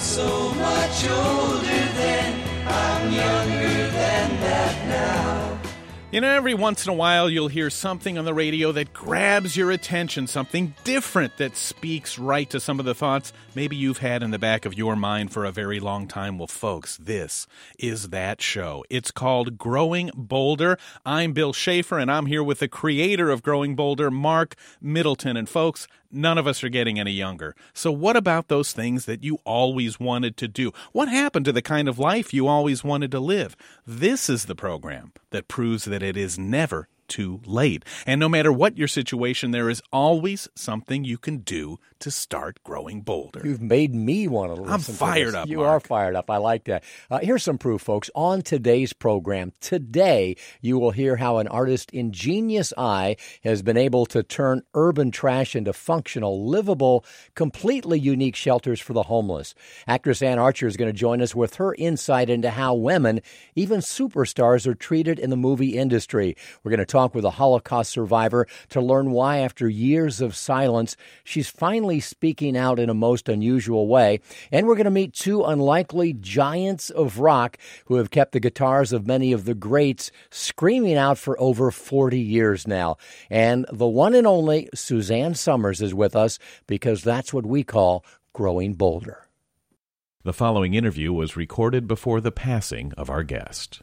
so much older then, I'm younger than that now. You know, every once in a while you'll hear something on the radio that grabs your attention, something different that speaks right to some of the thoughts maybe you've had in the back of your mind for a very long time. Well, folks, this is that show. It's called Growing Bolder. I'm Bill Schaefer, and I'm here with the creator of Growing Bolder, Mark Middleton. And folks, none of us are getting any younger. So what about those things that you always wanted to do? What happened to the kind of life you always wanted to live? This is the program that proves that it is never too late. And no matter what your situation, there is always something you can do to start growing bolder. You've made me want to listen. I'm fired up, You Mark. are fired up. I like that. Here's some proof, folks. On today's program, today, you will hear how an artist's ingenious eye has been able to turn urban trash into functional, livable, completely unique shelters for the homeless. Actress Ann Archer is going to join us with her insight into how women, even superstars, are treated in the movie industry. We're going to talk with a Holocaust survivor to learn why, after years of silence, she's finally speaking out in a most unusual way. And we're going to meet two unlikely giants of rock who have kept the guitars of many of the greats screaming out for over 40 years now. And the one and only Suzanne Somers is with us because that's what we call growing bolder. The following interview was recorded before the passing of our guest.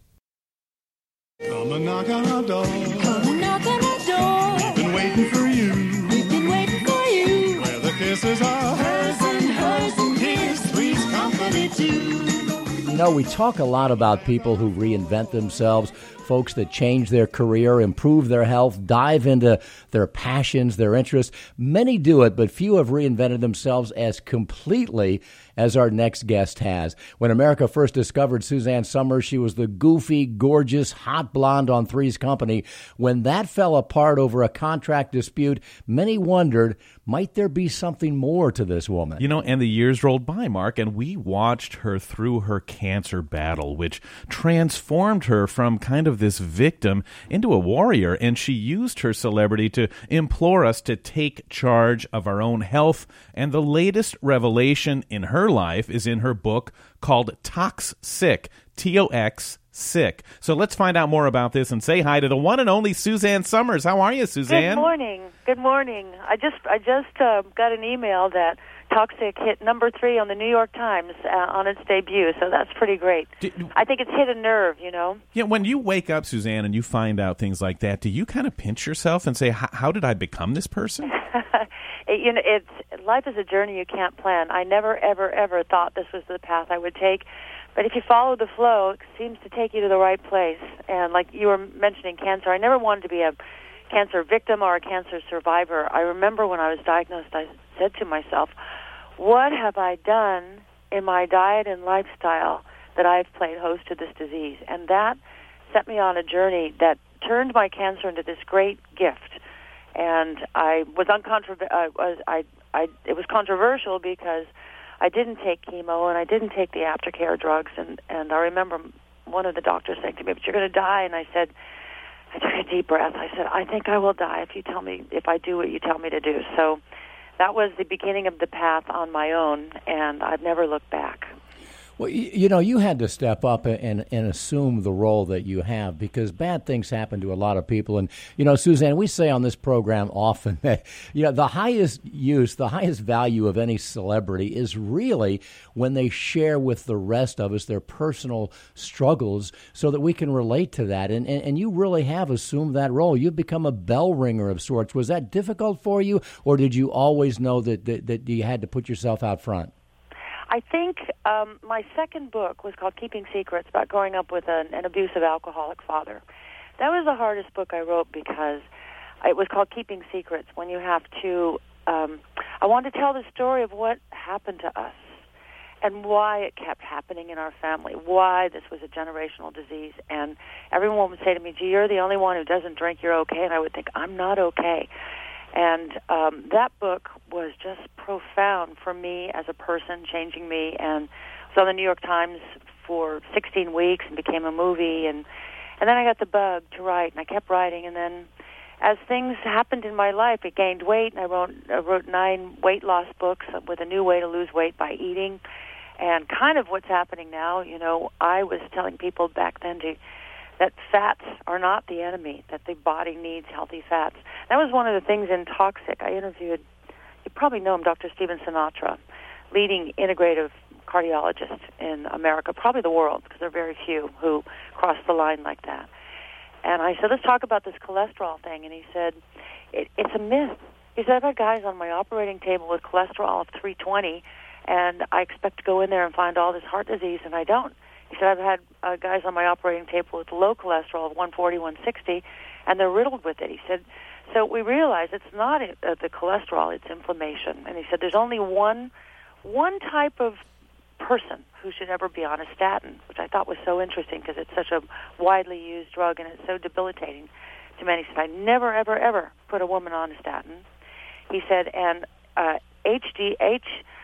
Come and knock on our door. Come and knock on our door. We've been waiting for you. We've been waiting for you. Where the kisses are Hers and his. Three's company too. You know, we talk a lot about people who reinvent themselves, folks that change their career, improve their health, dive into their passions, their interests. Many do it, but few have reinvented themselves as completely as our next guest has. When America first discovered Suzanne Somers, she was the goofy, gorgeous, hot blonde on Three's Company. When that fell apart over a contract dispute, many wondered, might there be something more to this woman? You know, and the years rolled by, Mark, and we watched her through her cancer battle, which transformed her from kind of this victim into a warrior, and she used her celebrity to implore us to take charge of our own health. And the latest revelation in her life is in her book called Toxic, T-O-X, Sick. So let's find out more about this and say hi to the one and only Suzanne Somers. How are you, Suzanne? Good morning. Good morning. I just got an email that Toxic hit number 3 on the New York Times on its debut, so that's pretty great. I think it's hit a nerve, you know. Yeah, when you wake up, Suzanne, and you find out things like that, do you kind of pinch yourself and say, how did I become this person? You know, life is a journey you can't plan. I never, ever, ever thought this was the path I would take. But if you follow the flow, it seems to take you to the right place. And like you were mentioning cancer, I never wanted to be a cancer victim or a cancer survivor. I remember when I was diagnosed, I said to myself, what have I done in my diet and lifestyle that I've played host to this disease? And that set me on a journey that turned my cancer into this great gift. And I was it was controversial because I didn't take chemo and I didn't take the aftercare drugs. And I remember one of the doctors saying to me, "But you're going to die." And I took a deep breath. I said, "I think I will die if I do what you tell me to do." So that was the beginning of the path on my own, and I've never looked back. Well, you know, you had to step up and assume the role that you have because bad things happen to a lot of people. And, you know, Suzanne, we say on this program often that, you know, the highest value of any celebrity is really when they share with the rest of us their personal struggles so that we can relate to that. And you really have assumed that role. You've become a bell ringer of sorts. Was that difficult for you, or did you always know that you had to put yourself out front? I think my second book was called Keeping Secrets, about growing up with an abusive alcoholic father. That was the hardest book I wrote because it was called Keeping Secrets, when you have to, I wanted to tell the story of what happened to us and why it kept happening in our family, why this was a generational disease. And everyone would say to me, "Gee, you're the only one who doesn't drink, you're okay." And I would think, I'm not okay. And that book was just profound for me as a person, changing me. And it was on the New York Times for 16 weeks and became a movie. And then I got the bug to write, and I kept writing. And then as things happened in my life, it gained weight, and I wrote 9 weight loss books with a new way to lose weight by eating. And kind of what's happening now, I was telling people back then that fats are not the enemy, that the body needs healthy fats. That was one of the things in Toxic. I interviewed, you probably know him, Dr. Stephen Sinatra, leading integrative cardiologist in America, probably the world, because there are very few who cross the line like that. And I said, let's talk about this cholesterol thing. And he said, it's a myth. He said, I've had guys on my operating table with cholesterol of 320, and I expect to go in there and find all this heart disease, and I don't. He said, I've had guys on my operating table with low cholesterol of 140, 160, and they're riddled with it. He said, so we realize it's not the cholesterol, it's inflammation. And he said, there's only one type of person who should ever be on a statin, which I thought was so interesting because it's such a widely used drug and it's so debilitating to many. He said, I never, ever, ever put a woman on a statin. He said, and HDL,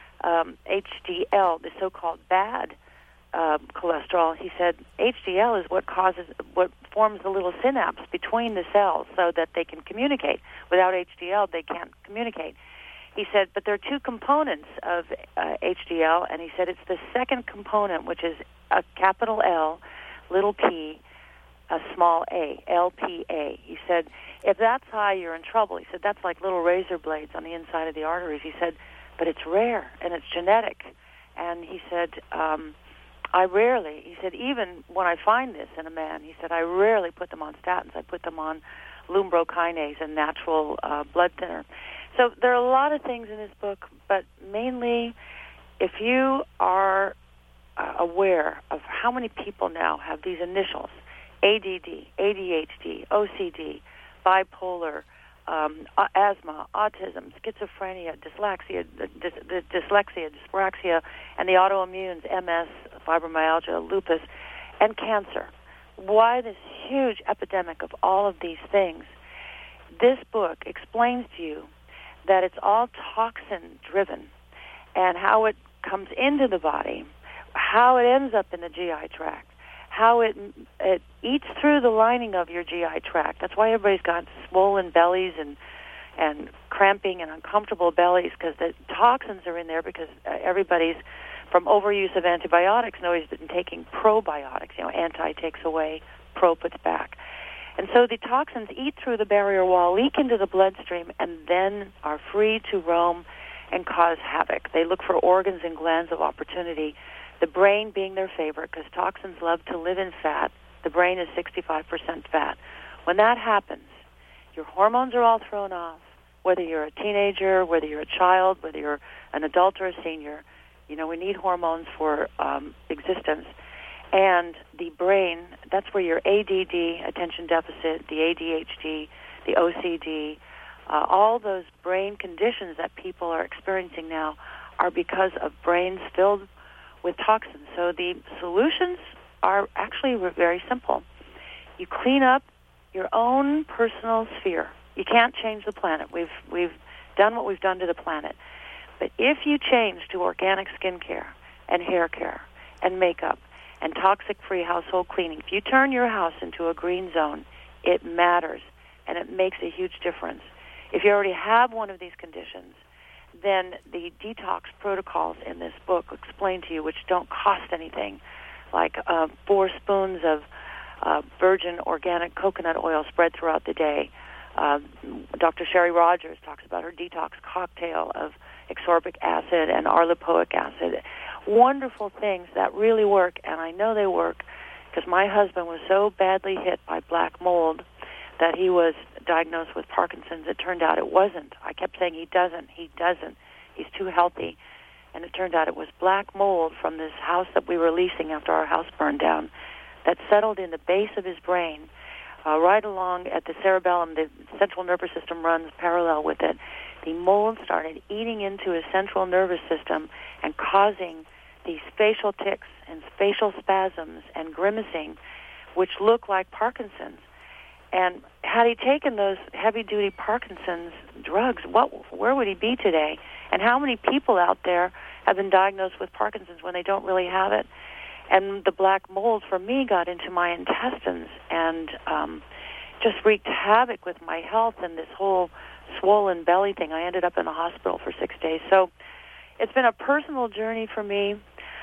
the so-called bad cholesterol, he said, HDL is what forms the little synapse between the cells so that they can communicate. Without HDL, they can't communicate. He said, but there are two components of HDL, and he said it's the second component, which is a capital L, little p, a small a, LPA. He said, if that's high, you're in trouble. He said, that's like little razor blades on the inside of the arteries. He said, but it's rare, and it's genetic. And he said, he said, even when I find this in a man, he said, I rarely put them on statins. I put them on lumbrokinase, a natural blood thinner. So there are a lot of things in this book, but mainly if you are aware of how many people now have these initials, ADD, ADHD, OCD, bipolar, asthma, autism, schizophrenia, dyslexia, dyspraxia, and the autoimmunes, MS, fibromyalgia, lupus, and cancer. Why this huge epidemic of all of these things? This book explains to you that it's all toxin-driven and how it comes into the body, how it ends up in the GI tract, how it eats through the lining of your GI tract. That's why everybody's got swollen bellies and cramping and uncomfortable bellies, because the toxins are in there because everybody's, from overuse of antibiotics, nobody's been taking probiotics. Anti takes away, pro puts back. And so the toxins eat through the barrier wall, leak into the bloodstream, and then are free to roam and cause havoc. They look for organs and glands of opportunity, the brain being their favorite, because toxins love to live in fat. The brain is 65% fat. When that happens, your hormones are all thrown off, whether you're a teenager, whether you're a child, whether you're an adult or a senior. We need hormones for existence. And the brain, that's where your ADD, attention deficit, the ADHD, the OCD, all those brain conditions that people are experiencing now are because of brains filled with toxins. So the solutions are actually very simple. You clean up your own personal sphere. You can't change the planet. We've done what we've done to the planet. But if you change to organic skincare and hair care and makeup and toxic-free household cleaning, if you turn your house into a green zone, it matters, and it makes a huge difference. If you already have one of these conditions, then the detox protocols in this book explain to you, which don't cost anything, like 4 spoons of virgin organic coconut oil spread throughout the day. Dr. Sherry Rogers talks about her detox cocktail of ascorbic acid and arlipoic acid. Wonderful things that really work, and I know they work because my husband was so badly hit by black mold that he was diagnosed with Parkinson's. It turned out it wasn't. I kept saying he doesn't. He's too healthy. And it turned out it was black mold from this house that we were leasing after our house burned down that settled in the base of his brain, right along at the cerebellum. The central nervous system runs parallel with it. The mold started eating into his central nervous system and causing these facial tics and facial spasms and grimacing, which look like Parkinson's. And had he taken those heavy-duty Parkinson's drugs, where would he be today? And how many people out there have been diagnosed with Parkinson's when they don't really have it? And the black mold, for me, got into my intestines and just wreaked havoc with my health and this whole swollen belly thing. I ended up in the hospital for 6 days. So it's been a personal journey for me.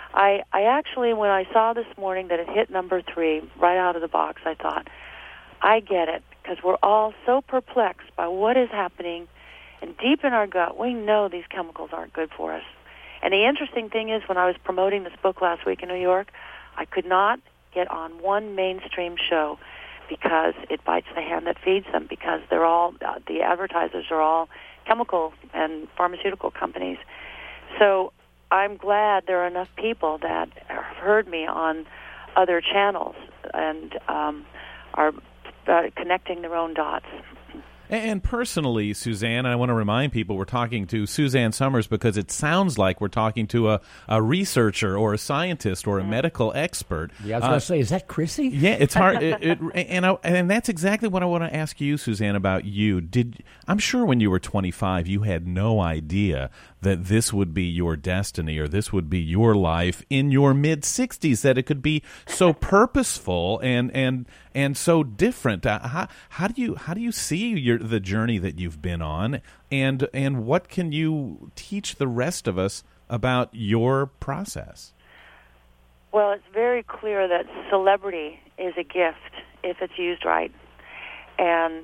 I actually, when I saw this morning that it hit number 3 right out of the box, I thought, I get it, because we're all so perplexed by what is happening, and deep in our gut, we know these chemicals aren't good for us. And the interesting thing is, when I was promoting this book last week in New York, I could not get on one mainstream show because it bites the hand that feeds them, because they're all, the advertisers are all chemical and pharmaceutical companies. So I'm glad there are enough people that have heard me on other channels and are connecting their own dots. And personally, Suzanne, I want to remind people we're talking to Suzanne Somers because it sounds like we're talking to a researcher or a scientist or a medical expert. Yeah, I was going to say, is that Chrissy? Yeah, it's hard. And that's exactly what I want to ask you, Suzanne, about you. I'm sure when you were 25, you had no idea that this would be your destiny or this would be your life in your mid-60s, that it could be so purposeful and so different. How do you see the journey that you've been on, and what can you teach the rest of us about your process? Well, it's very clear that celebrity is a gift if it's used right. And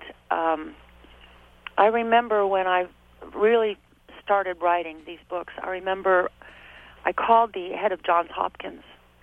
I remember when I really started writing these books, I remember I called the head of Johns Hopkins,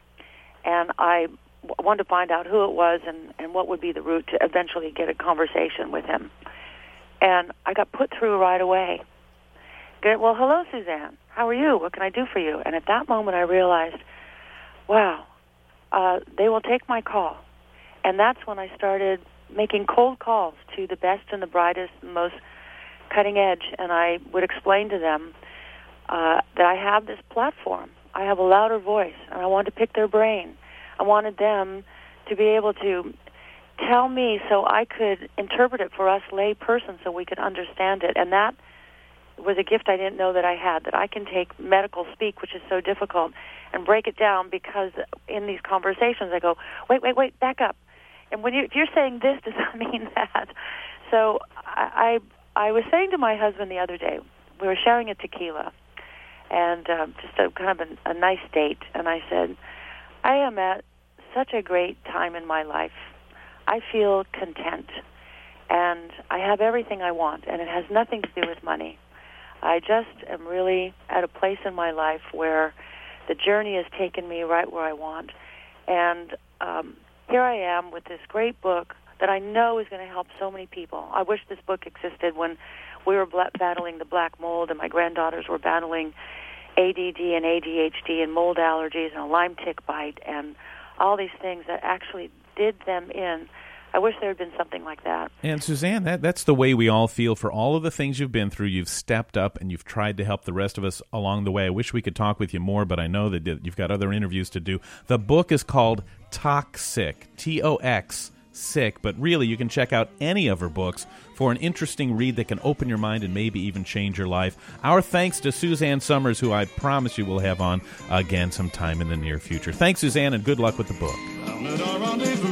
and I wanted to find out who it was and what would be the route to eventually get a conversation with him. And I got put through right away. Well, hello, Suzanne. How are you? What can I do for you? And at that moment I realized, wow, they will take my call. And that's when I started making cold calls to the best and the brightest and most cutting edge, and I would explain to them that I have this platform. I have a louder voice, and I wanted to pick their brain. I wanted them to be able to tell me so I could interpret it for us lay persons so we could understand it. And that was a gift I didn't know that I had, that I can take medical speak, which is so difficult, and break it down, because in these conversations I go, wait, back up. And if you're saying this, does that mean that? So I was saying to my husband the other day, we were sharing a tequila, and just a kind of a nice date, and I said, I am at such a great time in my life. I feel content, and I have everything I want, and it has nothing to do with money. I just am really at a place in my life where the journey has taken me right where I want, and here I am with this great book that I know is going to help so many people. I wish this book existed when we were battling the black mold and my granddaughters were battling ADD and ADHD and mold allergies and a Lyme tick bite and all these things that actually did them in. I wish there had been something like that. And Suzanne, that's the way we all feel for all of the things you've been through. You've stepped up and you've tried to help the rest of us along the way. I wish we could talk with you more, but I know that you've got other interviews to do. The book is called Toxic, T-O-X, sick, but really you can check out any of her books for an interesting read that can open your mind and maybe even change your life. Our thanks to Suzanne Somers, who I promise you we'll have on again sometime in the near future. Thanks, Suzanne, and good luck with the book. Down at our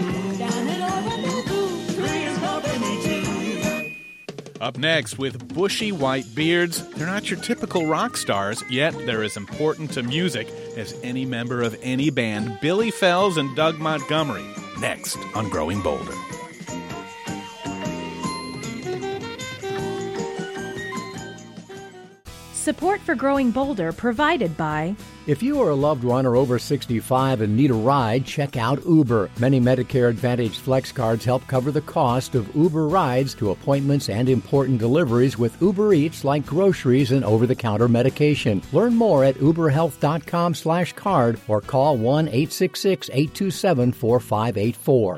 rendezvous, 3 is helping me too. Up next, with bushy white beards, they're not your typical rock stars, yet they're as important to music as any member of any band. Billy Fells and Doug Montgomery, next on Growing Bolder. Support for Growing Bolder provided by... If you or a loved one are over 65 and need a ride, check out Uber. Many Medicare Advantage Flex cards help cover the cost of Uber rides to appointments and important deliveries with Uber Eats, like groceries and over-the-counter medication. Learn more at uberhealth.com/card or call 1-866-827-4584.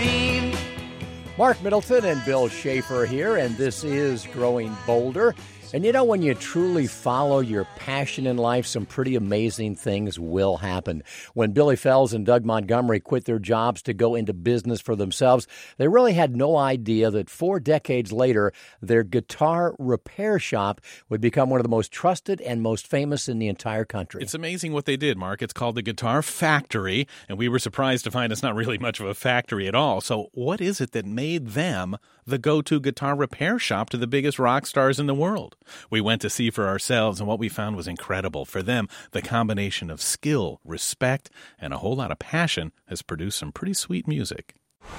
Mark Middleton and Bill Schaefer here, and this is Growing Bolder. And you know, when you truly follow your passion in life, some pretty amazing things will happen. When Billy Fells and Doug Montgomery quit their jobs to go into business for themselves, they really had no idea that 4 decades later, their guitar repair shop would become one of the most trusted and most famous in the entire country. It's amazing what they did, Mark. It's called the Guitar Factory, and we were surprised to find it's not really much of a factory at all. So what is it that made them the go-to guitar repair shop to the biggest rock stars in the world? We went to see for ourselves, and what we found was incredible. For them, the combination of skill, respect, and a whole lot of passion has produced some pretty sweet music.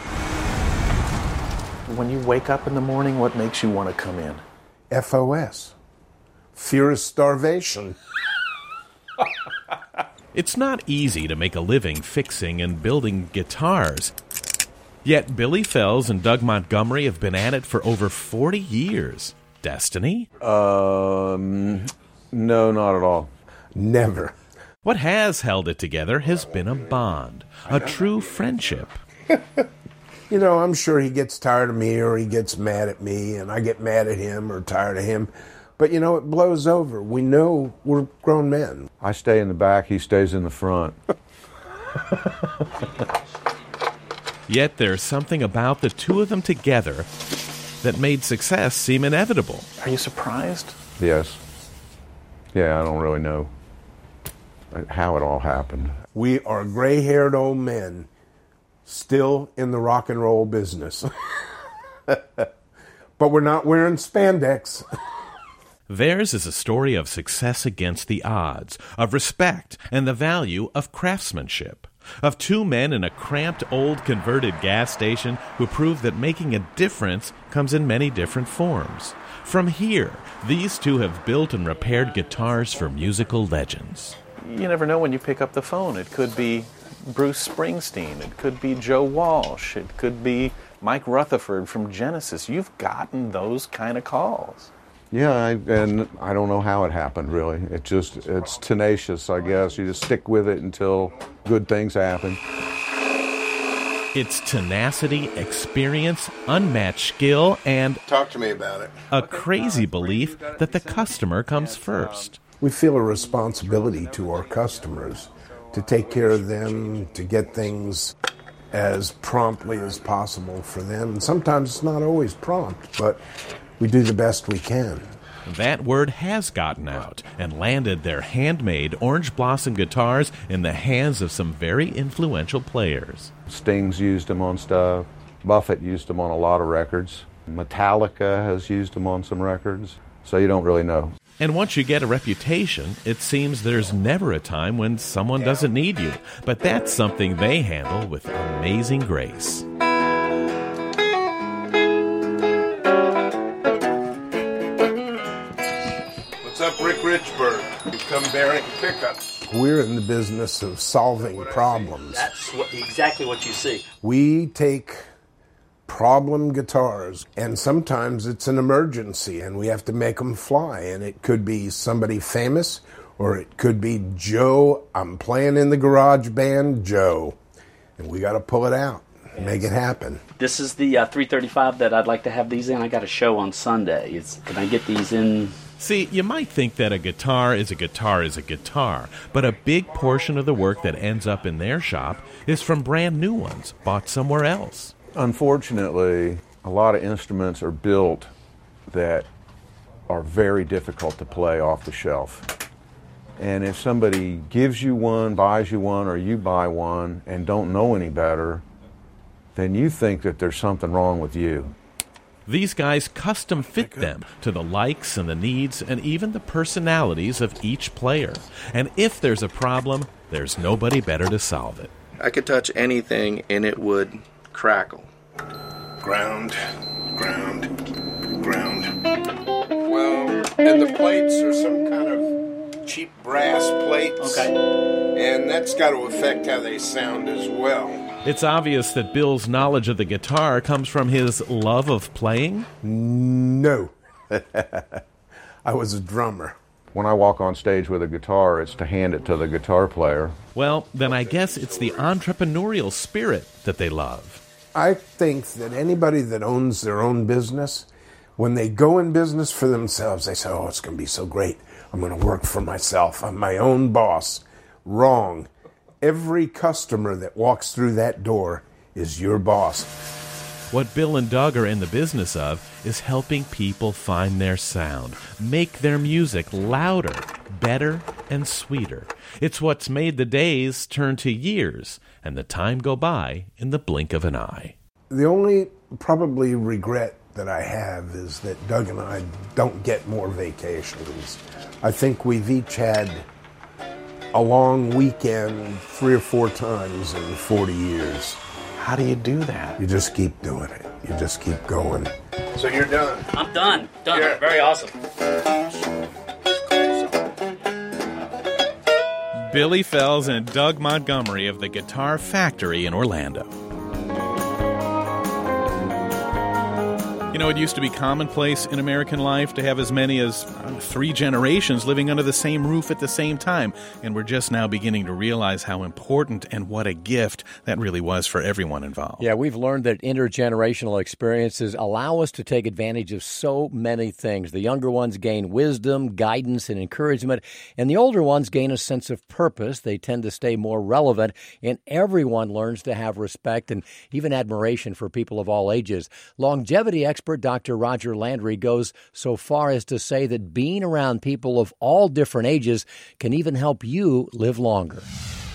When you wake up in the morning, what makes you want to come in? FOS. Fear of starvation. It's not easy to make a living fixing and building guitars. Yet Billy Fells and Doug Montgomery have been at it for over 40 years. Destiny? No, not at all. Never. What has held it together has been a bond, a true friendship. You know, I'm sure he gets tired of me or he gets mad at me and I get mad at him or tired of him. But, you know, it blows over. We know we're grown men. I stay in the back, he stays in the front. Yet there's something about the two of them together that made success seem inevitable. Are you surprised? Yes. Yeah, I don't really know how it all happened. We are gray-haired old men still in the rock and roll business. But we're not wearing spandex. Theirs is a story of success against the odds, of respect and the value of craftsmanship, of two men in a cramped old converted gas station who prove that making a difference comes in many different forms. From here, these two have built and repaired guitars for musical legends. You never know when you pick up the phone. It could be Bruce Springsteen. It could be Joe Walsh. It could be Mike Rutherford from Genesis. You've gotten those kind of calls. Yeah, and I don't know how it happened, really. It's tenacious, I guess. You just stick with it until good things happen. It's tenacity, experience, unmatched skill, and Talk to me about it. a crazy belief that the customer comes first. We feel a responsibility to our customers to take care of them, to get things as promptly as possible for them. And sometimes it's not always prompt, but we do the best we can. That word has gotten out and landed their handmade Orange Blossom guitars in the hands of some very influential players. Sting's used them on stuff. Buffett used them on a lot of records. Metallica has used them on some records. So you don't really know. And once you get a reputation, it seems there's never a time when someone doesn't need you. But that's something they handle with amazing grace. What's up, Rick Richburg? You come bearing pickup. We're in the business of solving problems. That's exactly what you see. We take problem guitars, and sometimes it's an emergency, and we have to make them fly. And it could be somebody famous, or it could be Joe. I'm playing in the garage band, Joe, and we got to pull it out, make it happen. This is the 335 that I'd like to have these in. I got a show on Sunday. Can I get these in? See, you might think that a guitar is a guitar is a guitar, but a big portion of the work that ends up in their shop is from brand new ones bought somewhere else. Unfortunately, a lot of instruments are built that are very difficult to play off the shelf. And if somebody gives you one, buys you one, or you buy one and don't know any better, then you think that there's something wrong with you. These guys custom fit them to the likes and the needs and even the personalities of each player. And if there's a problem, there's nobody better to solve it. I could touch anything and it would crackle. Ground, ground, ground. Well, and the plates are some kind of cheap brass plates. Okay. And that's got to affect how they sound as well. It's obvious that Bill's knowledge of the guitar comes from his love of playing? No. I was a drummer. When I walk on stage with a guitar, it's to hand it to the guitar player. Well, then I guess it's the entrepreneurial spirit that they love. I think that anybody that owns their own business, When they go in business for themselves, they say, oh, it's going to be so great. I'm going to work for myself. I'm my own boss. Wrong. Every customer that walks through that door is your boss. What Bill and Doug are in the business of is helping people find their sound, make their music louder, better, and sweeter. It's what's made the days turn to years and the time go by in the blink of an eye. The only probably regret that I have is that Doug and I don't get more vacations. I think we've each had a long weekend 3 or 4 times in 40 years. How do you do that? You just keep doing it. You just keep going. So you're done? I'm done. Done. Yeah. Very awesome. Billy Fells and Doug Montgomery of the Guitar Factory in Orlando. You know, it used to be commonplace in American life to have as many as 3 generations living under the same roof at the same time, and we're just now beginning to realize how important and what a gift that really was for everyone involved. Yeah, we've learned that intergenerational experiences allow us to take advantage of so many things. The younger ones gain wisdom, guidance, and encouragement, and the older ones gain a sense of purpose. They tend to stay more relevant, and everyone learns to have respect and even admiration for people of all ages. Longevity expert Dr. Roger Landry goes so far as to say that being around people of all different ages can even help you live longer.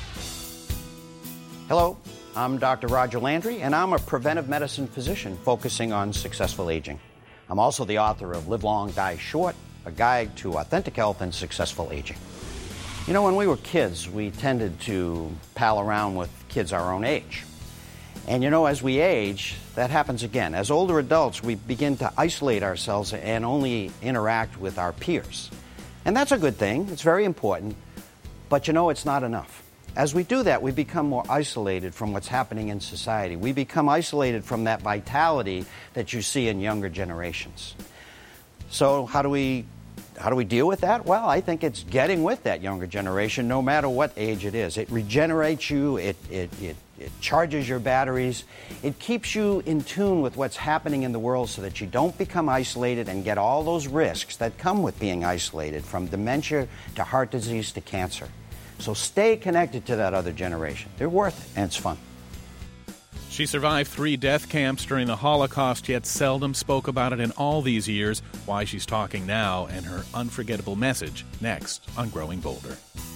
Hello, I'm Dr. Roger Landry, and I'm a preventive medicine physician focusing on successful aging. I'm also the author of Live Long, Die Short, a guide to authentic health and successful aging. You know, when we were kids, we tended to pal around with kids our own age. And you know, as we age, that happens again. As older adults, we begin to isolate ourselves and only interact with our peers. And that's a good thing. It's very important. But you know, it's not enough. As we do that, we become more isolated from what's happening in society. We become isolated from that vitality that you see in younger generations. So how do we deal with that? Well, I think it's getting with that younger generation, no matter what age it is. It regenerates you. It charges your batteries. It keeps you in tune with what's happening in the world so that you don't become isolated and get all those risks that come with being isolated, from dementia to heart disease to cancer. So stay connected to that other generation. They're worth it, and it's fun. She survived 3 death camps during the Holocaust, yet seldom spoke about it in all these years. Why she's talking now and her unforgettable message next on Growing Bolder.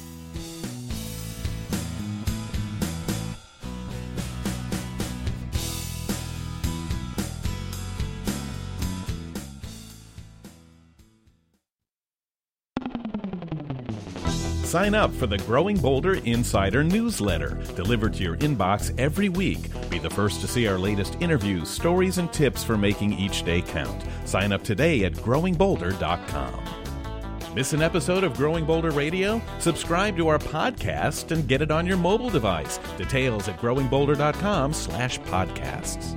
Sign up for the Growing Bolder Insider newsletter, delivered to your inbox every week. Be the first to see our latest interviews, stories, and tips for making each day count. Sign up today at growingbolder.com. Miss an episode of Growing Bolder Radio? Subscribe to our podcast and get it on your mobile device. Details at growingbolder.com/podcasts.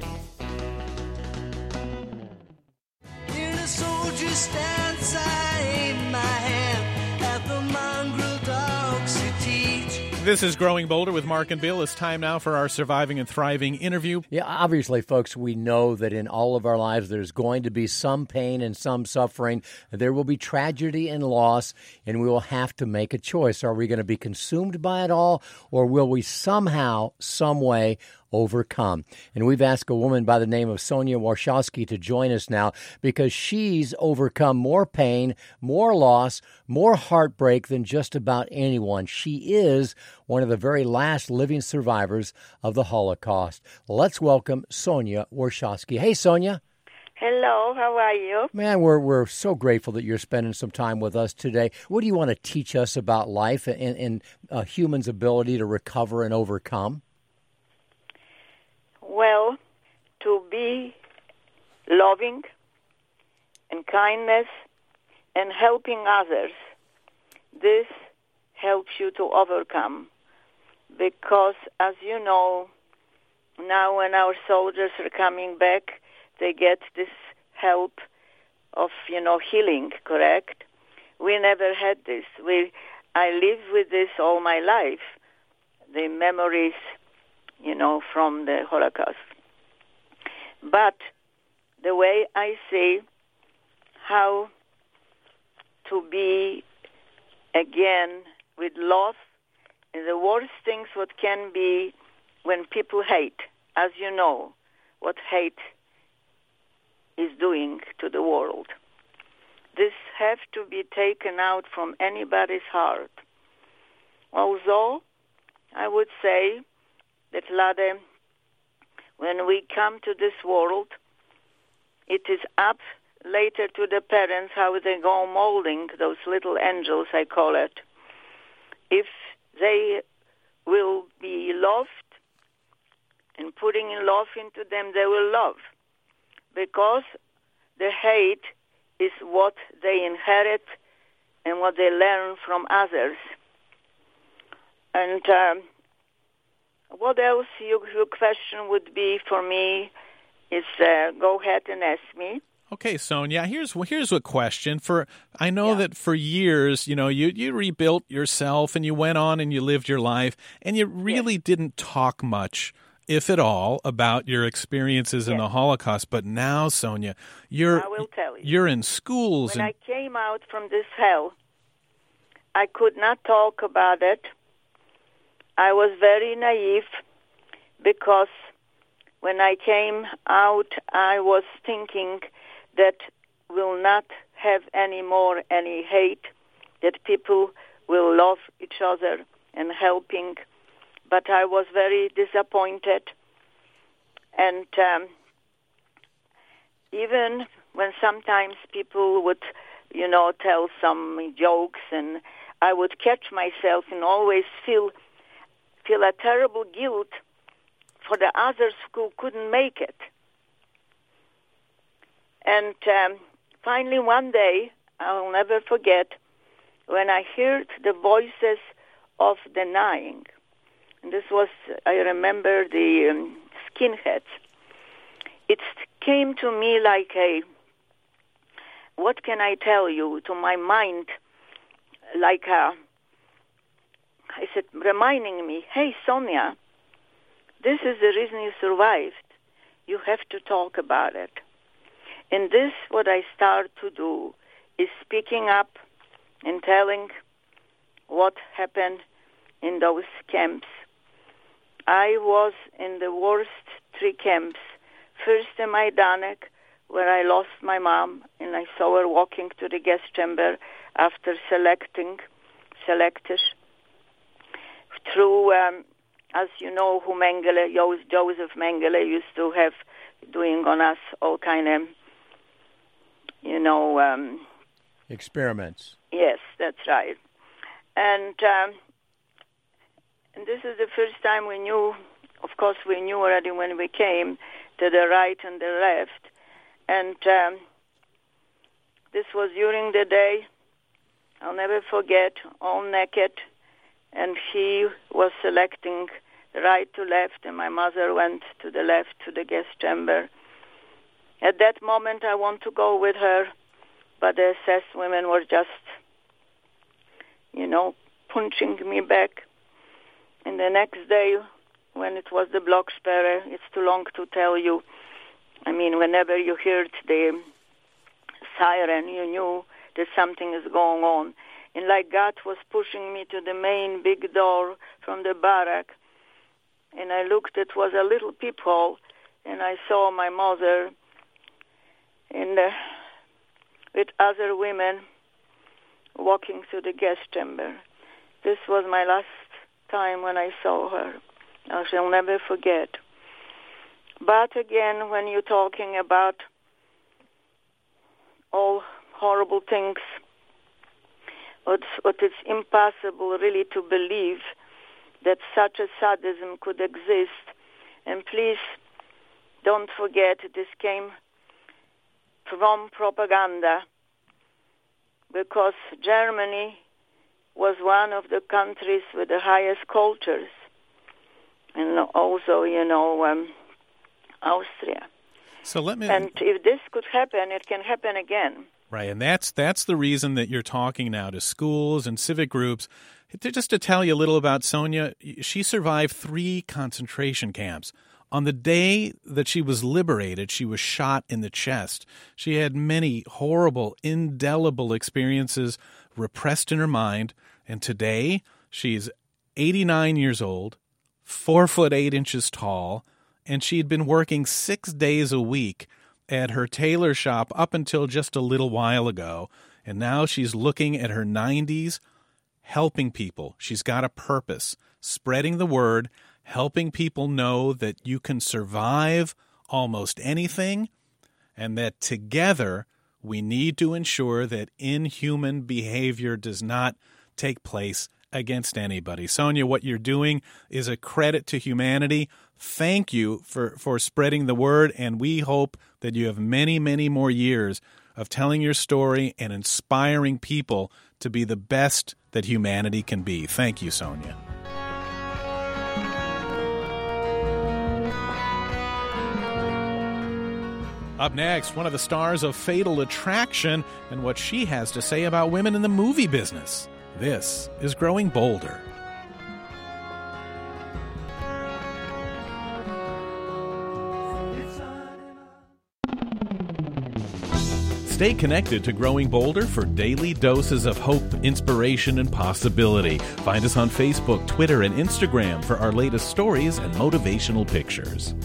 In a soldier's stance, I aim my hand at the mongrel dogs who teach. This is Growing Bolder with Mark and Bill. It's time now for our Surviving and Thriving interview. Yeah, obviously, folks, we know that in all of our lives there's going to be some pain and some suffering. There will be tragedy and loss, and we will have to make a choice. Are we going to be consumed by it all, or will we somehow, some way, overcome? And we've asked a woman by the name of Sonia Warshawski to join us now because she's overcome more pain, more loss, more heartbreak than just about anyone. She is one of the very last living survivors of the Holocaust. Let's welcome Sonia Warshawski. Hey, Sonia. Hello, how are you? Man, we're so grateful that you're spending some time with us today. What do you want to teach us about life and a human's ability to recover and overcome? Well, to be loving and kindness and helping others, this helps you to overcome. Because, as you know, now when our soldiers are coming back, they get this help of, healing, correct? We never had this. I live with this all my life, the memories, from the Holocaust. But the way I see how to be again with love, and the worst things what can be when people hate, as you know, what hate is doing to the world. This have to be taken out from anybody's heart. Although, I would say that, Lade, when we come to this world, it is up later to the parents how they go molding those little angels, I call it. If they will be loved and putting in love into them, they will love. Because the hate is what they inherit and what they learn from others. And what else your question would be for me is go ahead and ask me. Okay, Sonia, here's a question. I know that for years, you rebuilt yourself and you went on and you lived your life, and you really didn't talk much, if at all, about your experiences in the Holocaust. But now, Sonia, I will tell you. You're in schools. When I came out from this hell, I could not talk about it. I was very naive because when I came out, I was thinking that we'll not have any more any hate, that people will love each other and helping. But I was very disappointed. And even when sometimes people would, tell some jokes, and I would catch myself and always feel a terrible guilt for the others who couldn't make it. And finally one day, I'll never forget, when I heard the voices of denying. And this was, I remember, the skinheads. It came to me like what can I tell you, to my mind, like I said, reminding me, hey, Sonia, this is the reason you survived. You have to talk about it. And this, what I start to do, is speaking up and telling what happened in those camps. I was in the worst 3 camps. First in Majdanek, where I lost my mom, and I saw her walking to the gas chamber after selected through, as you know, who Mengele, Joseph Mengele used to have doing on us all kind of, experiments. Yes, that's right. And this is the first time we knew, of course we knew already when we came, to the right and the left. And this was during the day, I'll never forget, all naked, and he was selecting right to left, and my mother went to the left to the gas chamber. At that moment, I want to go with her, but the SS women were just, punching me back. And the next day, when it was the Blocksperre, it's too long to tell you. I mean, whenever you heard the siren, you knew that something is going on. And like God was pushing me to the main big door from the barrack, and I looked, it was a little peephole, and I saw my mother and with other women walking through the gas chamber. This was my last time when I saw her. I shall never forget. But again, when you're talking about all horrible things, what is impossible really to believe that such a sadism could exist. And please don't forget, this came from propaganda, because Germany was one of the countries with the highest cultures, and also, Austria. So let me. And if this could happen, it can happen again. Right, and that's the reason that you're talking now to schools and civic groups. Just to tell you a little about Sonia, she survived 3 concentration camps On the day that she was liberated, she was shot in the chest. She had many horrible, indelible experiences repressed in her mind, and today she's 89 years old, 4'8" tall, and she'd been working 6 days a week at her tailor shop up until just a little while ago, and now she's looking at her 90s, helping people. She's got a purpose, spreading the word, helping people know that you can survive almost anything, and that together we need to ensure that inhuman behavior does not take place against anybody. Sonia, what you're doing is a credit to humanity. Thank you for spreading the word, and we hope that you have many, many more years of telling your story and inspiring people to be the best that humanity can be. Thank you, Sonia. Up next, one of the stars of Fatal Attraction and what she has to say about women in the movie business. This is Growing Bolder. Stay connected to Growing Bolder for daily doses of hope, inspiration, and possibility. Find us on Facebook, Twitter, and Instagram for our latest stories and motivational pictures.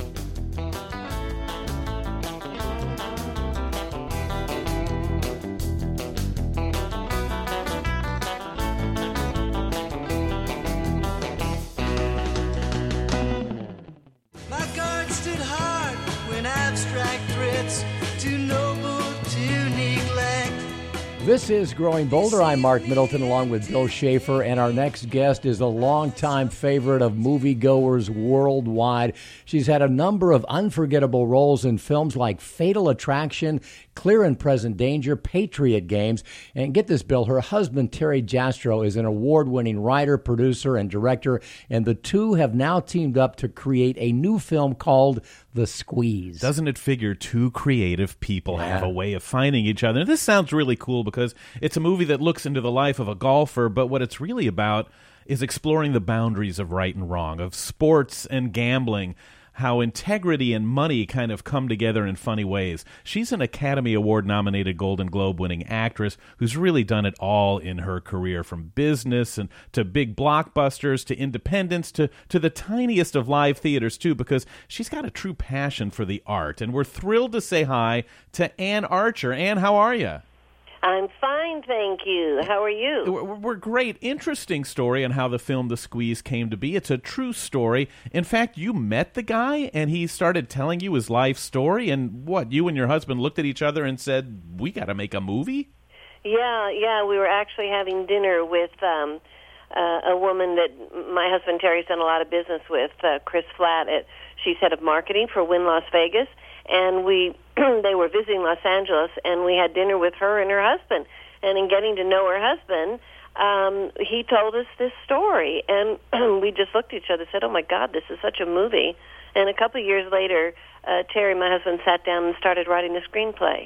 My guard stood hard when abstract threats too noble to neglect. This is Growing Bolder. I'm Mark Middleton along with Bill Schaefer, and our next guest is a longtime favorite of moviegoers worldwide. She's had a number of unforgettable roles in films like Fatal Attraction, Clear and Present Danger, Patriot Games. And get this, Bill, her husband, Terry Jastrow, is an award-winning writer, producer, and director, and the two have now teamed up to create a new film called The Squeeze. Doesn't it figure two creative people have a way of finding each other? And this sounds really cool because it's a movie that looks into the life of a golfer, but what it's really about is exploring the boundaries of right and wrong, of sports and gambling, how integrity and money kind of come together in funny ways. She's an Academy Award-nominated Golden Globe-winning actress who's really done it all in her career, from business and to big blockbusters to independents to the tiniest of live theaters, too, because she's got a true passion for the art. And we're thrilled to say hi to Anne Archer. Anne, how are you? I'm fine, thank you. How are you? We're great. Interesting story on how the film The Squeeze came to be. It's a true story. In fact, you met the guy, and he started telling you his life story, and what, you and your husband looked at each other and said, we got to make a movie? Yeah, we were actually having dinner with a woman that my husband Terry's done a lot of business with, Chris Flatt. She's head of marketing for Wynn Las Vegas, and they were visiting Los Angeles, and we had dinner with her and her husband. And in getting to know her husband, he told us this story, and we just looked at each other and said, oh, my God, this is such a movie. And a couple of years later, Terry, my husband, sat down and started writing the screenplay.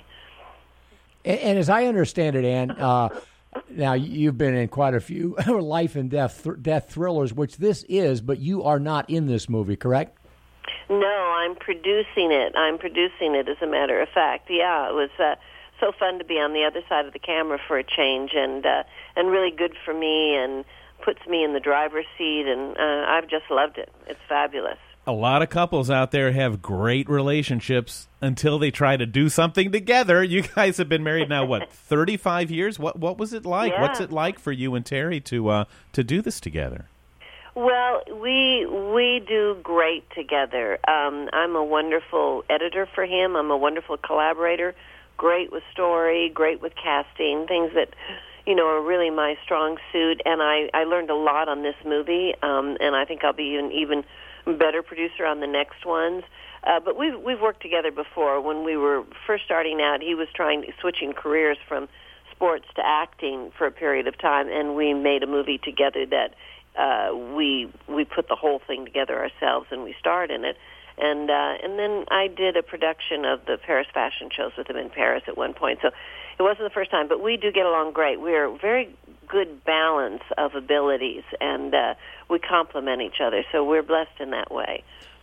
And as I understand it, Anne, now you've been in quite a few life and death thrillers, which this is, but you are not in this movie, correct? No, I'm producing it. As a matter of fact. Yeah, it was so fun to be on the other side of the camera for a change, and really good for me, and puts me in the driver's seat, and I've just loved it. It's fabulous. A lot of couples out there have great relationships until they try to do something together. You guys have been married now, what, 35 years? What was it like? Yeah. What's it like for you and Terry to do this together? Well, we do great together. I'm a wonderful editor for him. I'm a wonderful collaborator. Great with story, great with casting, things that, are really my strong suit. And I learned a lot on this movie, and I think I'll be an even better producer on the next ones. But we've worked together before. When we were first starting out, he was switching careers from sports to acting for a period of time, and we made a movie together that we put the whole thing together ourselves, and we starred in it. And then I did a production of the Paris fashion shows with him in Paris at one point. So it wasn't the first time, but we do get along great. We're a very good balance of abilities, and we complement each other. So we're blessed in that way.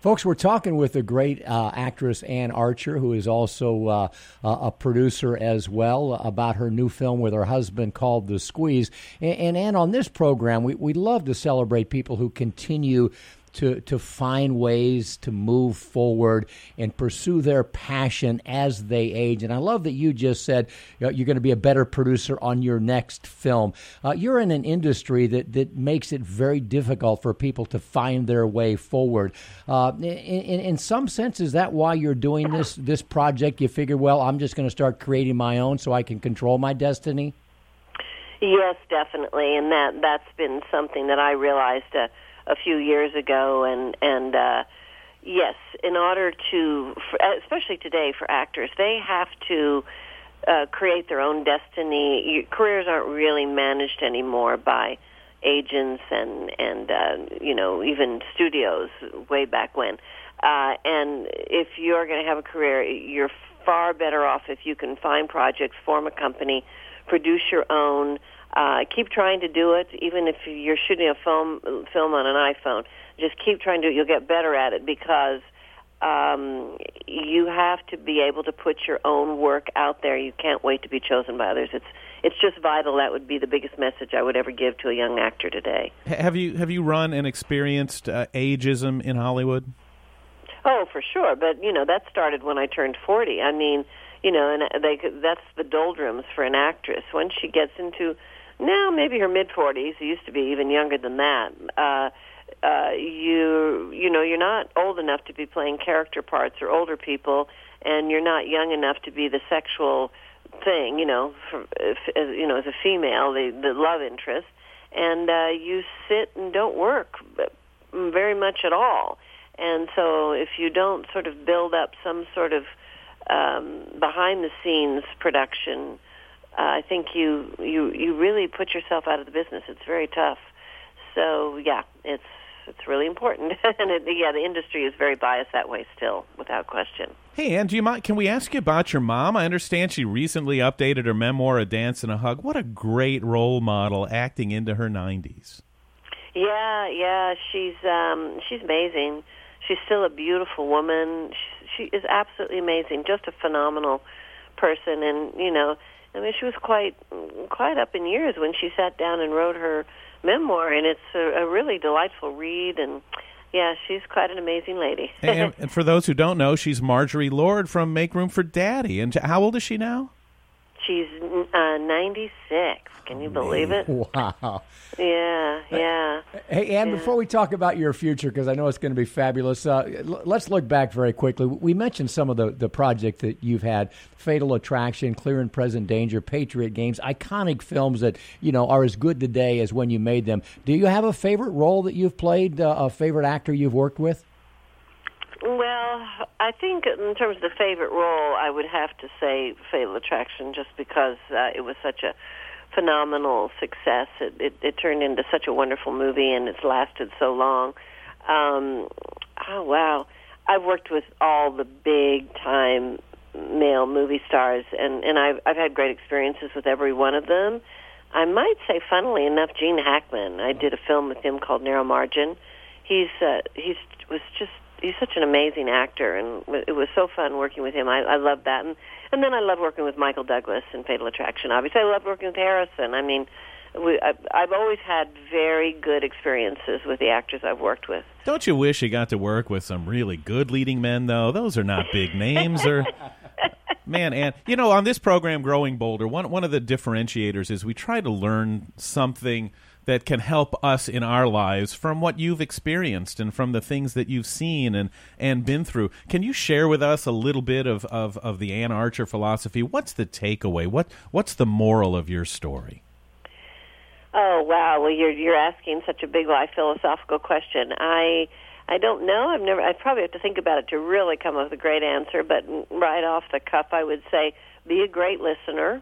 Folks, we're talking with the great actress Anne Archer, who is also a producer as well, about her new film with her husband called The Squeeze. And Anne, on this program, we love to celebrate people who continue to find ways to move forward and pursue their passion as they age. And I love that you just said you're going to be a better producer on your next film. You're in an industry that makes it very difficult for people to find their way forward. In some sense, is that why you're doing this project? You figure, well, I'm just going to start creating my own so I can control my destiny? Yes, definitely. And that's been something that I realized a few years ago, and yes, in order to, especially today for actors, they have to create their own destiny. Careers aren't really managed anymore by agents and even studios way back when. And if you're going to have a career, you're far better off if you can find projects, form a company, produce your own. Keep trying to do it, even if you're shooting a film on an iPhone. Just keep trying to do it. You'll get better at it because you have to be able to put your own work out there. You can't wait to be chosen by others. It's just vital. That would be the biggest message I would ever give to a young actor today. Have you run and experienced ageism in Hollywood? Oh, for sure. But that started when I turned 40. I mean, and that's the doldrums for an actress. Once she gets into now maybe her mid-40s, it used to be even younger than that, you're not old enough to be playing character parts or older people, and you're not young enough to be the sexual thing, as a female, the love interest, and you sit and don't work very much at all. And so if you don't sort of build up some sort of behind-the-scenes production, I think you really put yourself out of the business. It's very tough. So yeah, it's really important, and the industry is very biased that way still, without question. Hey, Ann, do you mind? Can we ask you about your mom? I understand she recently updated her memoir, A Dance and a Hug. What a great role model, acting into her 90s. Yeah, she's amazing. She's still a beautiful woman. She is absolutely amazing. Just a phenomenal person, and she was quite up in years when she sat down and wrote her memoir, and it's a really delightful read, and yeah, she's quite an amazing lady. and for those who don't know, she's Marjorie Lord from Make Room for Daddy. And how old is she now? She's 96. Can you believe it? Wow. Yeah. Hey, Ann, before we talk about your future, because I know it's going to be fabulous, let's look back very quickly. We mentioned some of the projects that you've had: Fatal Attraction, Clear and Present Danger, Patriot Games, iconic films that are as good today as when you made them. Do you have a favorite role that you've played, a favorite actor you've worked with? Well, I think in terms of the favorite role, I would have to say Fatal Attraction, just because it was such a phenomenal success. It turned into such a wonderful movie, and it's lasted so long. Oh, wow. I've worked with all the big-time male movie stars, and I've had great experiences with every one of them. I might say, funnily enough, Gene Hackman. I did a film with him called Narrow Margin. He's such an amazing actor, and it was so fun working with him. I loved that. And then I love working with Michael Douglas in Fatal Attraction. Obviously, I love working with Harrison. I mean, I've always had very good experiences with the actors I've worked with. Don't you wish you got to work with some really good leading men, though? Those are not big names. Man, and on this program, Growing Bolder, one of the differentiators is we try to learn something that can help us in our lives from what you've experienced and from the things that you've seen and been through. Can you share with us a little bit of the Anne Archer philosophy? What's the takeaway? What's the moral of your story? Oh, wow. Well, you're asking such a big life philosophical question. I don't know. I'd probably have to think about it to really come up with a great answer, but right off the cuff, I would say be a great listener.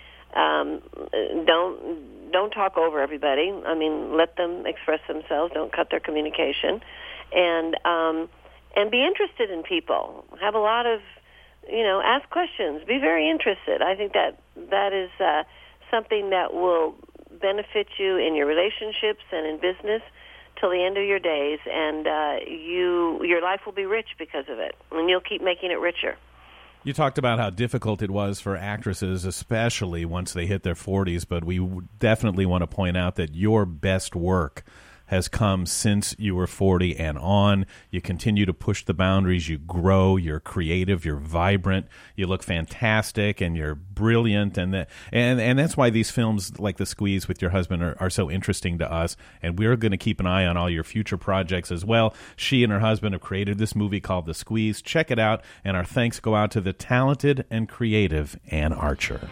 Don't talk over everybody. I mean, let them express themselves. Don't cut their communication, and be interested in people. Have a lot of, ask questions. Be very interested. I think that is something that will benefit you in your relationships and in business. till the end of your days, and your life will be rich because of it, and you'll keep making it richer. You talked about how difficult it was for actresses, especially once they hit their 40s, but we definitely want to point out that your best work has come since you were 40 and on. You continue to push the boundaries. You grow. You're creative. You're vibrant. You look fantastic, and you're brilliant. And that's why these films like The Squeeze with your husband are so interesting to us. And we're going to keep an eye on all your future projects as well. She and her husband have created this movie called The Squeeze. Check it out. And our thanks go out to the talented and creative Anne Archer.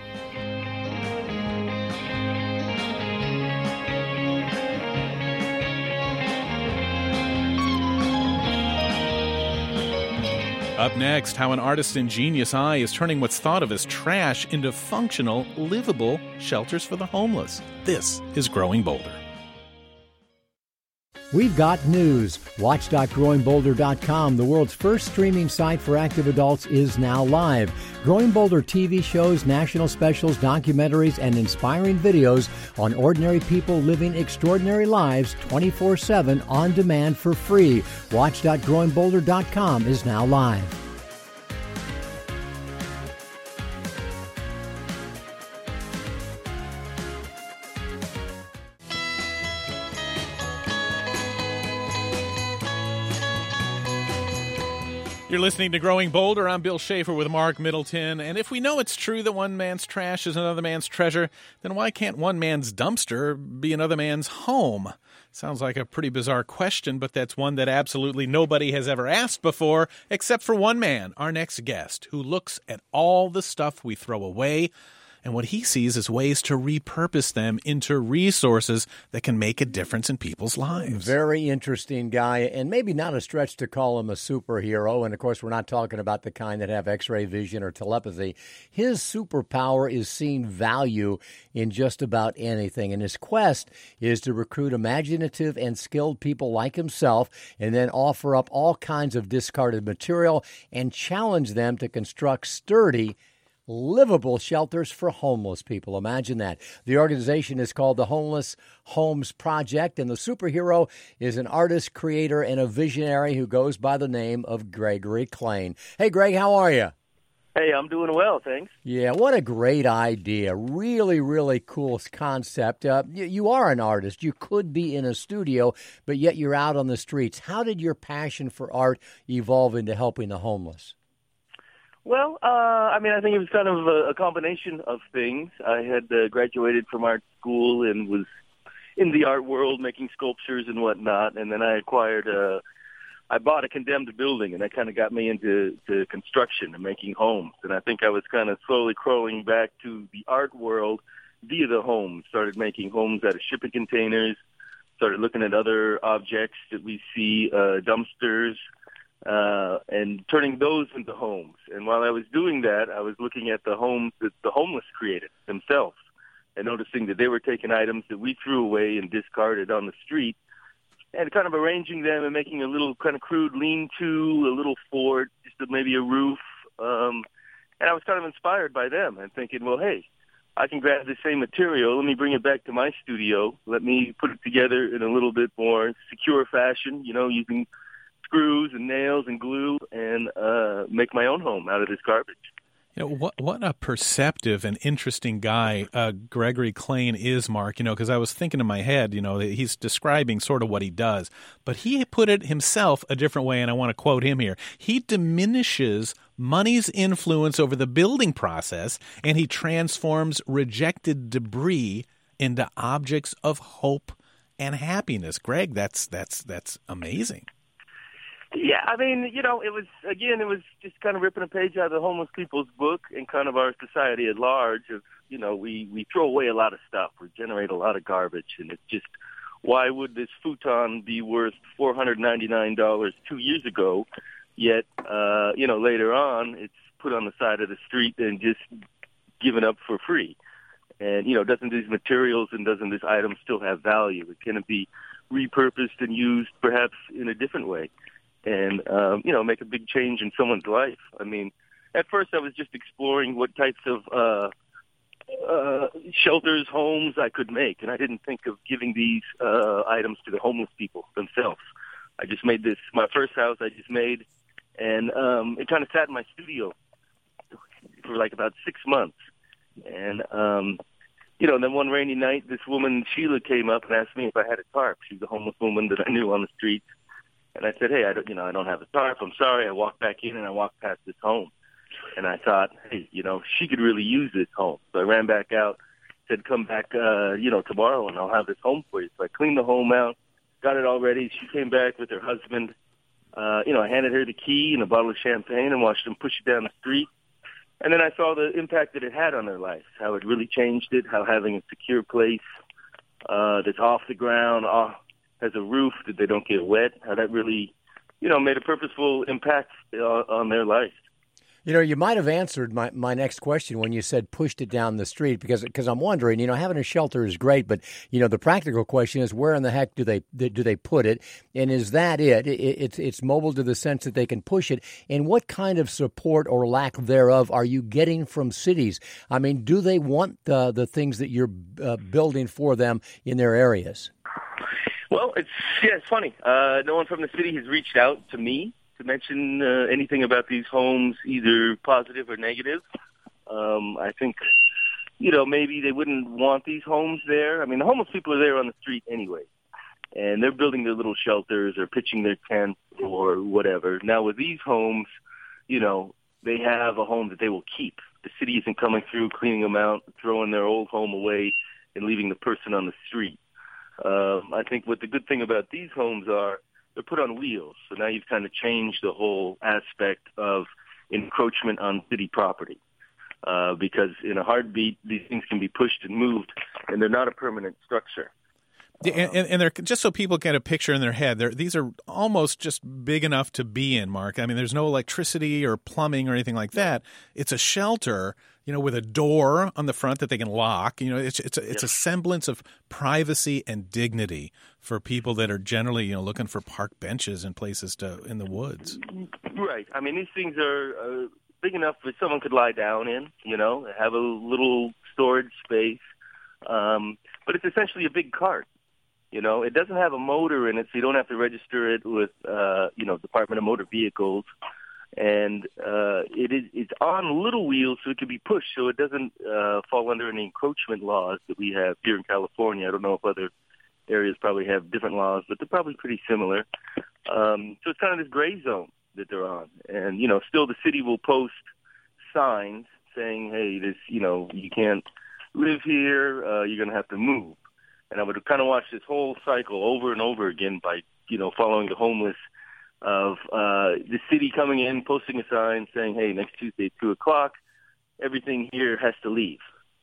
Up next, how an artist's ingenious eye is turning what's thought of as trash into functional, livable shelters for the homeless. This is Growing Bolder. We've got news. Watch.growingbolder.com, the world's first streaming site for active adults, is now live. Growing Bolder TV shows, national specials, documentaries, and inspiring videos on ordinary people living extraordinary lives 24/7 on demand for free. Watch.growingbolder.com is now live. You're listening to Growing Bolder. I'm Bill Schaefer with Mark Middleton. And if we know it's true that one man's trash is another man's treasure, then why can't one man's dumpster be another man's home? Sounds like a pretty bizarre question, but that's one that absolutely nobody has ever asked before, except for one man, our next guest, who looks at all the stuff we throw away, and what he sees is ways to repurpose them into resources that can make a difference in people's lives. Very interesting guy, and maybe not a stretch to call him a superhero. And, of course, we're not talking about the kind that have X-ray vision or telepathy. His superpower is seeing value in just about anything. And his quest is to recruit imaginative and skilled people like himself and then offer up all kinds of discarded material and challenge them to construct sturdy, livable shelters for homeless people. Imagine that. The organization is called the Homeless Homes Project, and the superhero is an artist, creator, and a visionary who goes by the name of Gregory Klein. Hey, Greg, how are you? Hey, I'm doing well, thanks. Yeah, what a great idea. Really, really cool concept. You are an artist. You could be in a studio, but yet you're out on the streets. How did your passion for art evolve into helping the homeless? Well, I think it was kind of a combination of things. I had graduated from art school and was in the art world making sculptures and whatnot, and then I bought a condemned building, and that kind of got me into construction and making homes. And I think I was kind of slowly crawling back to the art world via the homes. Started making homes out of shipping containers, started looking at other objects that we see, dumpsters, and turning those into homes. And while I was doing that, I was looking at the homes that the homeless created themselves and noticing that they were taking items that we threw away and discarded on the street and kind of arranging them and making a little kind of crude lean-to, a little fort, just maybe a roof. And I was kind of inspired by them and thinking, well, hey, I can grab the same material. Let me bring it back to my studio. Let me put it together in a little bit more secure fashion, using screws and nails and glue, and make my own home out of this garbage. What a perceptive and interesting guy Gregory Klein is, Mark, because I was thinking in my head, he's describing sort of what he does, but he put it himself a different way, and I want to quote him here. He diminishes money's influence over the building process, and he transforms rejected debris into objects of hope and happiness. Greg, that's amazing. Yeah, it was just kind of ripping a page out of the homeless people's book and kind of our society at large of, we throw away a lot of stuff. We generate a lot of garbage, and it's just, why would this futon be worth $499 2 years ago, yet, later on it's put on the side of the street and just given up for free? And, doesn't these materials and doesn't this item still have value? It can be repurposed and used perhaps in a different way. And, make a big change in someone's life. At first I was just exploring what types of shelters, homes I could make, and I didn't think of giving these items to the homeless people themselves. I just made this, my first house I just made, and it kind of sat in my studio for like about 6 months. And, then one rainy night, this woman, Sheila, came up and asked me if I had a tarp. She was a homeless woman that I knew on the streets. And I said, hey, I don't have a tarp. I'm sorry. I walked back in and I walked past this home. And I thought, hey, she could really use this home. So I ran back out, said, come back, tomorrow and I'll have this home for you. So I cleaned the home out, got it all ready. She came back with her husband. I handed her the key and a bottle of champagne and watched them push it down the street. And then I saw the impact that it had on their lives, how it really changed it, how having a secure place that's off the ground, has a roof, that they don't get wet, how that really, made a purposeful impact on their life. You might have answered my next question when you said pushed it down the street, because I'm wondering, having a shelter is great, but the practical question is, where in the heck do they put it, and is that it? It's mobile to the sense that they can push it, and what kind of support or lack thereof are you getting from cities? I mean, do they want the things that you're building for them in their areas? Well, it's funny. No one from the city has reached out to me to mention anything about these homes, either positive or negative. I think, maybe they wouldn't want these homes there. I mean, the homeless people are there on the street anyway, and they're building their little shelters or pitching their tents or whatever. Now, with these homes, they have a home that they will keep. The city isn't coming through, cleaning them out, throwing their old home away, and leaving the person on the street. I think what the good thing about these homes are, they're put on wheels. So now you've kind of changed the whole aspect of encroachment on city property. Because in a heartbeat, these things can be pushed and moved, and they're not a permanent structure. And they're, just so people get a picture in their head, these are almost just big enough to be in, Mark. I mean, there's no electricity or plumbing or anything like that. It's a shelter, with a door on the front that they can lock. It's a semblance of privacy and dignity for people that are generally, looking for park benches and places in the woods. Right. I mean, these things are big enough that someone could lie down in, have a little storage space. But it's essentially a big cart. It doesn't have a motor in it, so you don't have to register it with, Department of Motor Vehicles. And it's on little wheels, so it can be pushed, so it doesn't fall under any encroachment laws that we have here in California. I don't know if other areas probably have different laws, but they're probably pretty similar. So it's kind of this gray zone that they're on. And, still the city will post signs saying, hey, this, you can't live here, you're going to have to move. And I would kind of watch this whole cycle over and over again by, following the homeless of the city coming in, posting a sign saying, hey, next Tuesday, 2:00, everything here has to leave.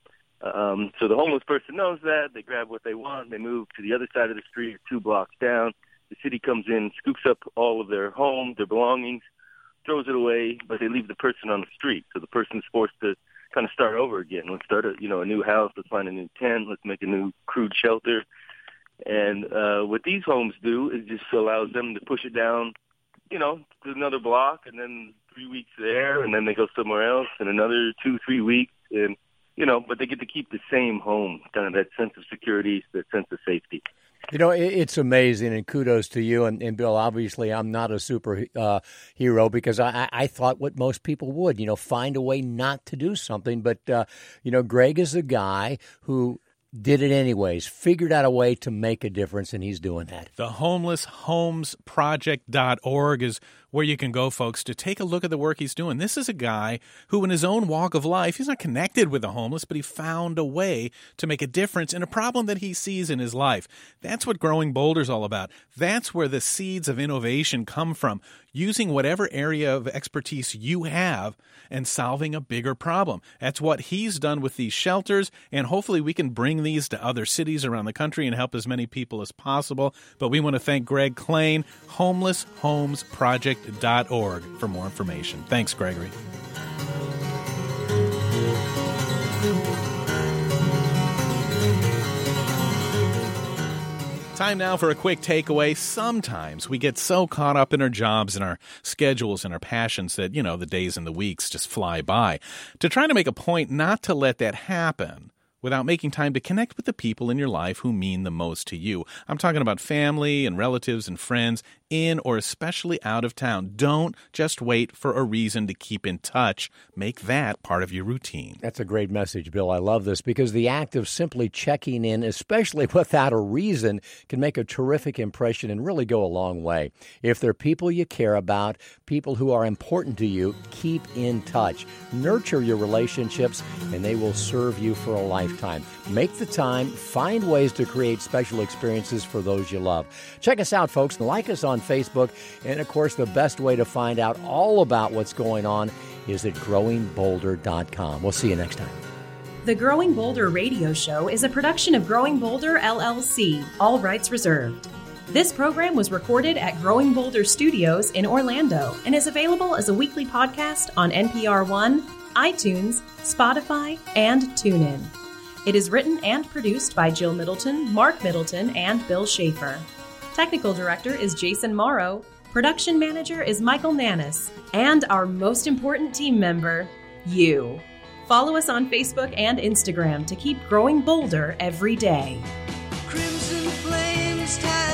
So the homeless person knows that. They grab what they want. They move to the other side of the street, 2 blocks down. The city comes in, scoops up all of their home, their belongings, throws it away, but they leave the person on the street. So the person's forced to kind of start over again. Let's start a new house. Let's find a new tent. Let's make a new crude shelter. And what these homes do is just allows them to push it down, to another block, and then 3 weeks there, and then they go somewhere else, and another 2-3 weeks, and but they get to keep the same home, kind of that sense of security, that sense of safety. It's amazing, and kudos to you. And Bill, obviously, I'm not a superhero because I thought what most people would, find a way not to do something. But, Greg is a guy who did it anyways, figured out a way to make a difference, and he's doing that. The homelesshomesproject.org is where you can go, folks, to take a look at the work he's doing. This is a guy who, in his own walk of life, he's not connected with the homeless, but he found a way to make a difference in a problem that he sees in his life. That's what Growing Boulder is all about. That's where the seeds of innovation come from, using whatever area of expertise you have and solving a bigger problem. That's what he's done with these shelters, and hopefully we can bring these to other cities around the country and help as many people as possible. But we want to thank Greg Klain, homelesshomesproject.org, for more information. Thanks, Gregory. Time now for a quick takeaway. Sometimes we get so caught up in our jobs and our schedules and our passions that, the days and the weeks just fly by. To try to make a point not to let that happen without making time to connect with the people in your life who mean the most to you. I'm talking about family and relatives and friends in or especially out of town. Don't just wait for a reason to keep in touch. Make that part of your routine. That's a great message, Bill. I love this because the act of simply checking in, especially without a reason, can make a terrific impression and really go a long way. If they're people you care about, people who are important to you, keep in touch. Nurture your relationships, and they will serve you for a lifetime. Make the time. Find ways to create special experiences for those you love. Check us out, folks. Like us on Facebook. And, of course, the best way to find out all about what's going on is at growingbolder.com. We'll see you next time. The Growing Bolder radio show is a production of Growing Bolder, LLC, all rights reserved. This program was recorded at Growing Bolder Studios in Orlando and is available as a weekly podcast on NPR One, iTunes, Spotify, and TuneIn. It is written and produced by Jill Middleton, Mark Middleton, and Bill Schaefer. Technical director is Jason Morrow. Production manager is Michael Nannis. And our most important team member, you. Follow us on Facebook and Instagram to keep growing bolder every day. Crimson flames